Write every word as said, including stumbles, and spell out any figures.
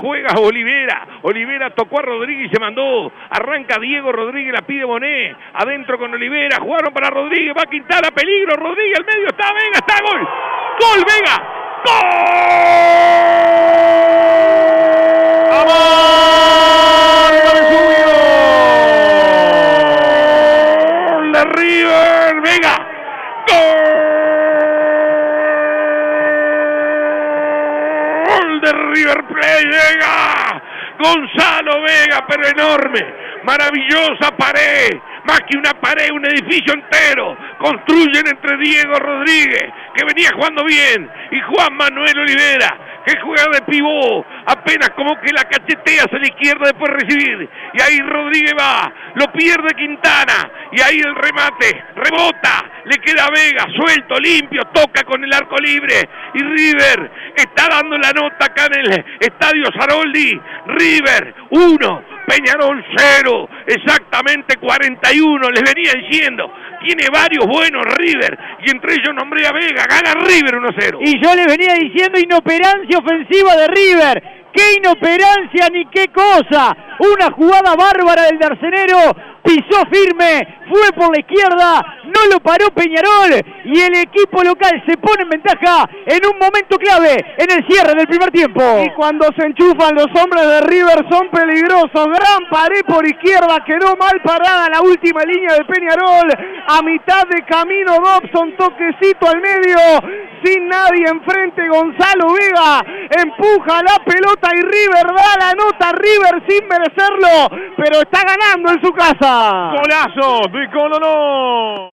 juega Olivera. Olivera tocó a Rodríguez y se mandó. Arranca Diego Rodríguez, la pide Bonet. Adentro con Olivera. Jugaron para Rodríguez. Va Quintana, peligro. Rodríguez al medio. Está Vega, está gol. ¡Gol, Vega! ¡Gol! ¡Gol de River! ¡Vega! ¡Gol de River Plate! ¡Vega! Gonzalo Vega, pero enorme, maravillosa pared, más que una pared, un edificio entero, construyen entre Diego Rodríguez, que venía jugando bien, y Juan Manuel Olivera, que juega de pivot, apenas como que la cachetea hacia la izquierda después de recibir, y ahí Rodríguez va, lo pierde Quintana, y ahí el remate, rebota, le queda Vega, suelto, limpio, toca con el arco libre, y River está dando la nota acá en el Estadio Saroldi. River uno, Peñarol cero, exactamente cuarenta y uno, les venía diciendo, tiene varios buenos River, y entre ellos nombré a Vega, gana River uno cero. Y yo les venía diciendo inoperancia ofensiva de River, qué inoperancia ni qué cosa, una jugada bárbara del Darcenero, pisó firme, fue por la izquierda, no lo paró Peñarol, y el equipo local se pone en ventaja en un momento clave, en el cierre del primer tiempo. Y cuando se enchufan los hombres de River son peligrosos, gran pared por izquierda, quedó mal parada la última línea de Peñarol, a mitad de camino Dobson, toquecito al medio, sin nadie enfrente, Gonzalo Vega empuja la pelota y River da la nota, River sin merecerlo, pero está ganando en su casa. Golazo de Colorado.